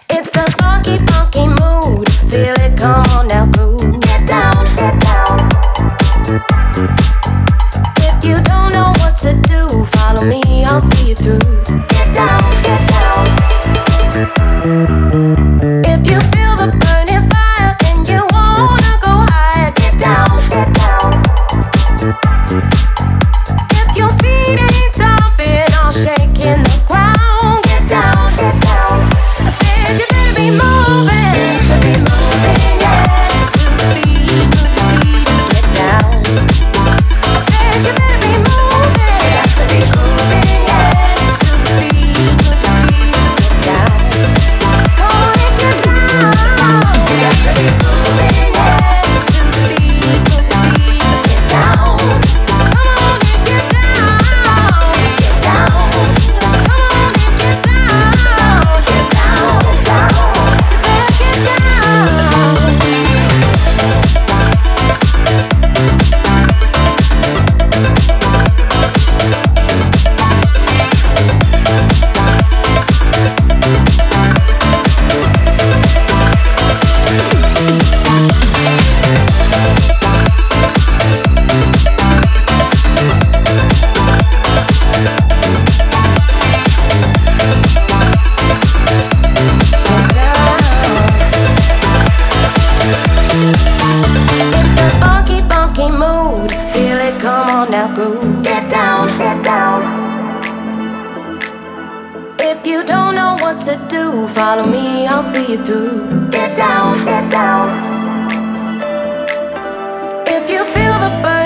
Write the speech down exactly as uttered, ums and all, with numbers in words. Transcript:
It's a funky, funky mood. Feel it, come on now, groove. Get down. If you don't know what to do, follow me, I'll see you through. Get down. If you feel the burning fire and you wanna go higher, get down. If your feet ain't stomping or shaking the ground, get down. I said you better be moving, so be moving, yeah. To the beat, move your feet and get down. I said you better be moving, got to be moving, yeah. To the beat, move your feet and get down. Come on and get down. You got to be moving, yeah. To the beat, move your feet and get down. Come on and get down, get down. Come on and get down, get down, down. You better get down. It's a funky, funky mood. Feel it, come on now, groove. Get down. If you don't know what to do, follow me, I'll see you through. Get down. If you feel the burn